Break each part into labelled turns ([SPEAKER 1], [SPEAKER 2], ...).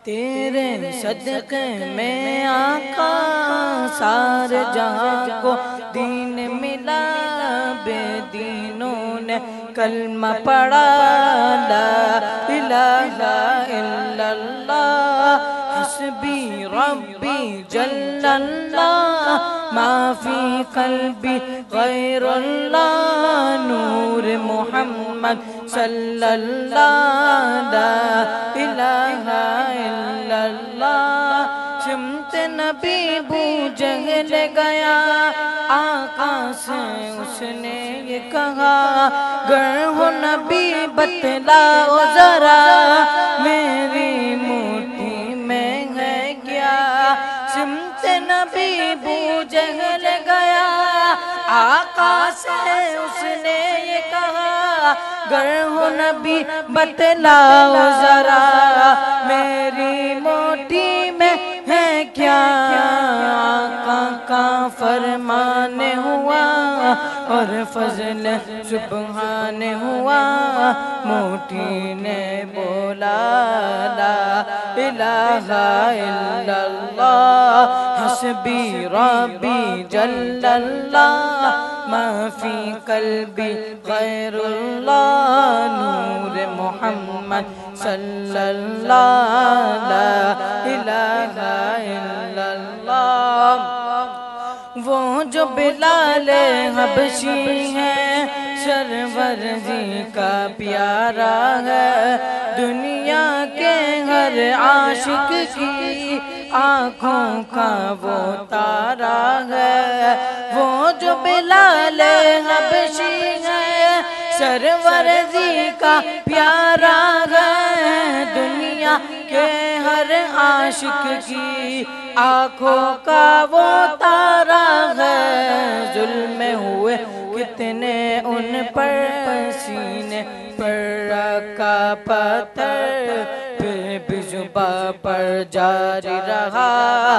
[SPEAKER 1] تیرے صدقے میں آقا سارے جہاں کو دین ملا، بے دینوں نے کلمہ پڑھا، لا الہ الا اللہ حسبی ربی جل اللہ، ما فی قلبی غیر اللہ، نور محمد صلی اللہ، لا الہ الا اللہ۔ سمت نبی بو جہل گیا، آقا سے اس نے یہ کہا، گر ہو نبی بتلاؤ ذرا، میری موٹی میں ہے کیا؟ سمت نبی بو جہل گیا، آقا سے اس نے یہ کہا، گر ہو نبی بتلاؤ ذرا، میری موٹی میں ہے کیا؟ آقا کا فرمان ہوا اور فضل سبحان ہوا، موٹی نے بولا لا الہ الا اللہ حسبی ربی جل اللہ، ما فی قلبی غیر اللہ، نور محمد صلی اللہ، لا الہ الا اللہ۔ وہ جو بلال حبشی ہے، سرور جی کا پیارا ہے، دنیا کے ہر عاشق کی آنکھوں کا وہ تارا ہے۔ وہ جو بلال حبشی ہے، سرور جی کا پیارا ہے، دنیا کے ہر عاشق کی آنکھوں کا وہ تارا ہے۔ ظلم ہوئے کتنے ان پر، سینے پر رکھا پتھر، پھر بھی زباں پر جاری رہا،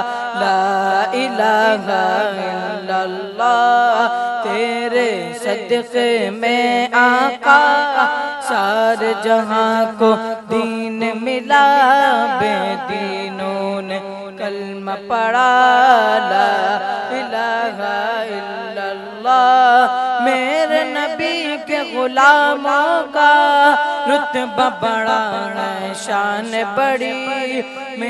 [SPEAKER 1] لا الہ الا اللہ۔ تیرے صدقے میں آقا سارے جہاں کو دین ملا، بے دینوں نے کلمہ پڑھا، لا الہ الا اللہ۔ میرے نبی کے غلاموں کا رتبہ بڑا ہے، شان بڑی،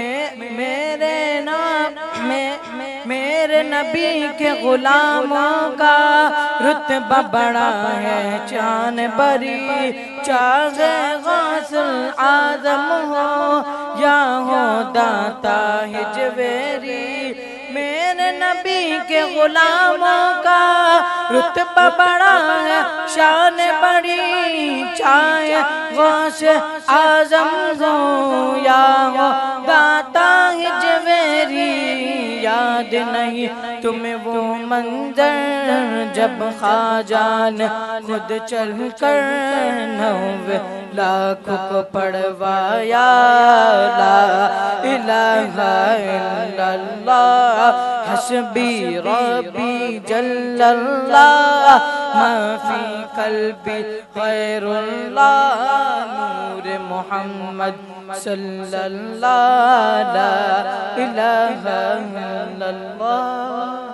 [SPEAKER 1] میرے نبی کے غلاموں کا رتبہ بڑا ہے، شان بڑی، چاہے غوث اعظم ہو یا ہو داتا ہجویری، میرے نبی کے غلاموں کا رتبہ بڑا ہے، شان بڑی، چاہے غوث اعظم ہو یا ہو داتا ہجویری۔ یاد نہیں تمہیں وہ منظر جب خواجہ نے خود چل کر 90 لاکھ کو پڑھوایا، لا الہ الا اللہ حسبی ربی جل اللہ، ما فی قلبی غیر اللہ، نور محمد صلی اللہ، لا الہ الا اللہ۔